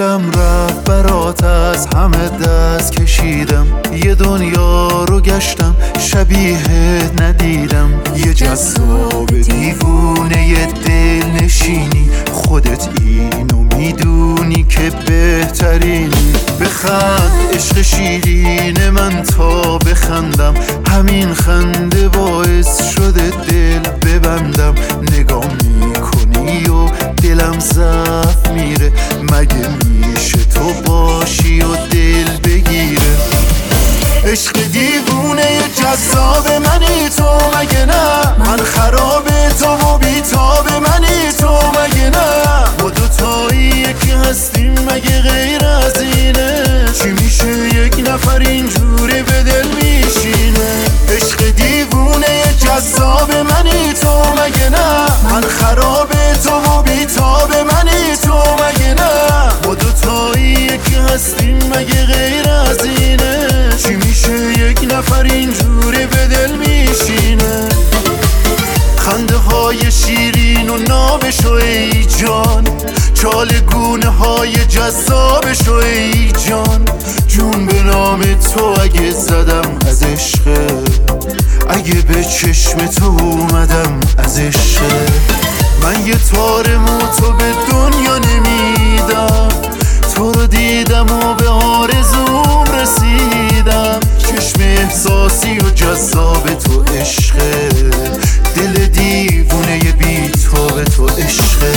دلم رفت برات، از همه دست کشیدم، یه دنیا رو گشتم شبیهت ندیدم. یه جذاب دیوونه یه دل نشینی، خودت اینو میدونی که بهترینی. بخند عشق شیرین من تا بخندم، همین خنده باعث شده دل ببندم. نگاه میکنی و دلم ضعف میره، مگه میشه تو باشی و دل بگیره؟ عشق دیوونه جذاب منی تو مگه نه؟ من خراب تو و بیتاب منی تو مگه نه؟ ما دوتایی یکی هستیم مگه غیر از اینه؟ چی میشه یک نفر اینجوری به دل میشینه؟ عشق دیوونه جذاب منی تو مگه نه؟ من خراب تو و بیتاب منی تو مگه نه؟ ما دوتایی یکی هستیم مگه غیر از اینه؟ چی میشه یک نفر اینجوری به دل میشینه؟ خنده های شیرین و نابشو ای جان، چالگونه های جذابشو ای جان. جون به نام تو اگه زدم از عشقه، اگه به چشم تو اومدم از عشقه. من یه تار موتو به دنیا نمیدم، تو رو دیدم و به آرزوم رسیدم. چشم احساسی و جذاب تو عشقه، دل دیوونه بی تو به تو عشقه.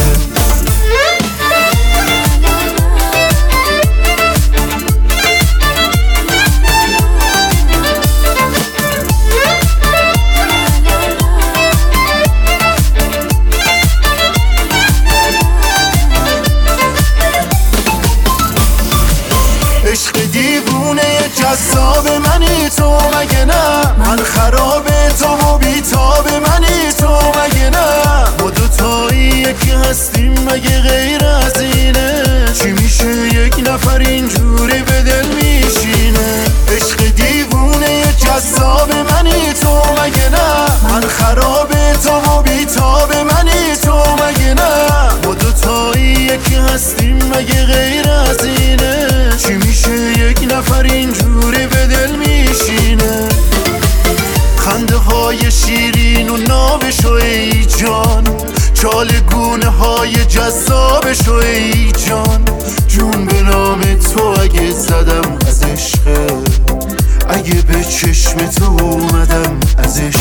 عشق دیوونه جذاب منی تو مگه نه؟ من خراب تو و بیتاب منی تو مگه نه؟ ما دوتایی یکی هستیم مگه غیر از اینه؟ چی میشه یک نفر اینجوری به دل میشینه؟ عشق دیوونه جذاب منی تو مگه نه؟ من خراب تو و بیتاب منی تو مگه نه؟ ما دوتایی یکی هستیم مگه غیر از اینه؟ چی میشه یک نفر اینجوری به دل میشینه؟ خنده های شیرین و نابشو ای جان، چالگونه های جذابشو ای جان. جون به نام تو اگه زدم از عشقه، اگه به چشم تو اومدم از عشقه.